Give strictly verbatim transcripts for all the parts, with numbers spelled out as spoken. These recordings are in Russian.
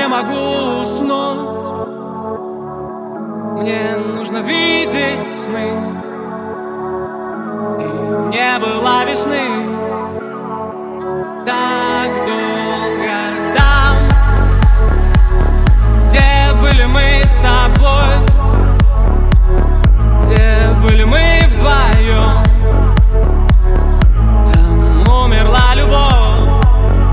могу уснуть. Мне нужно видеть сны, и не было весны так долго там, где были мы с тобой, где были мы вдвоем. Там умерла любовь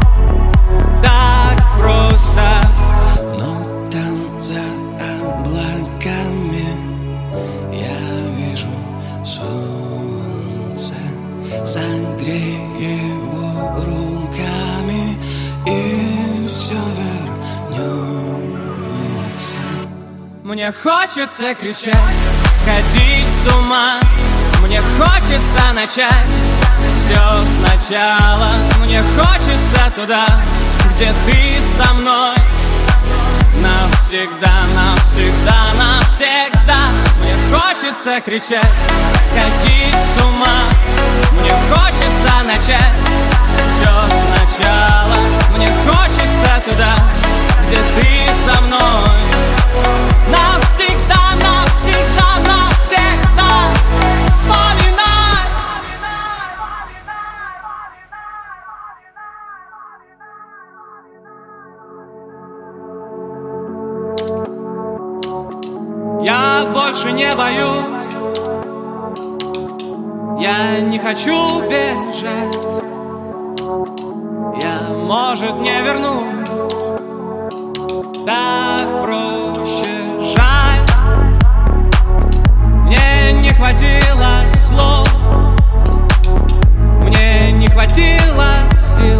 так просто. Но там за облаками я вижу солнце, согрей его руками, и все вернется. Мне хочется кричать, сходить с ума. Мне хочется начать все сначала. Мне хочется туда, где ты со мной. Навсегда, навсегда, навсегда. Мне хочется кричать, сходить с ума. Мне хочется начать все сначала. Мне хочется туда, где ты со мной. Навсегда, навсегда, навсегда. Вспоминай. Я больше не боюсь, я не хочу бежать. Я, может, не вернусь, так проще. Жаль, мне не хватило слов, мне не хватило сил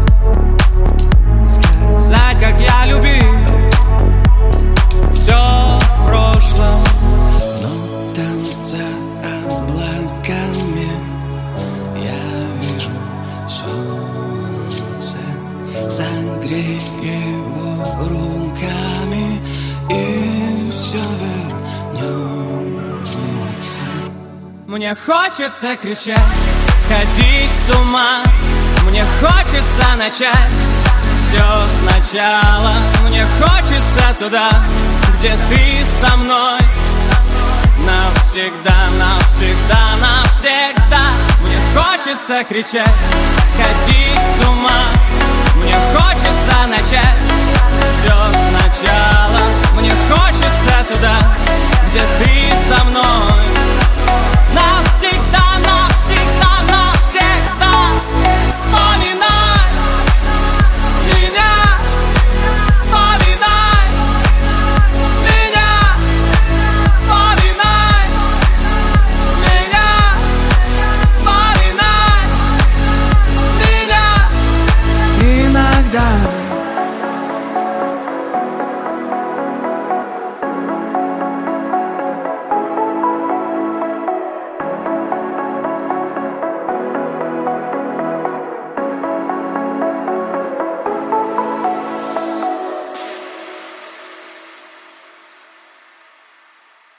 сказать, как я любил. Все в прошлом. Но там за облаками я вижу солнце, согрей его руками, и все вернется. Мне хочется кричать, сходить с ума. Мне хочется начать все сначала. Мне хочется туда, где ты со мной. Навсегда, навсегда, навсегда. Мне хочется кричать, сходить с ума. Мне хочется начать все сначала. Мне хочется туда, где ты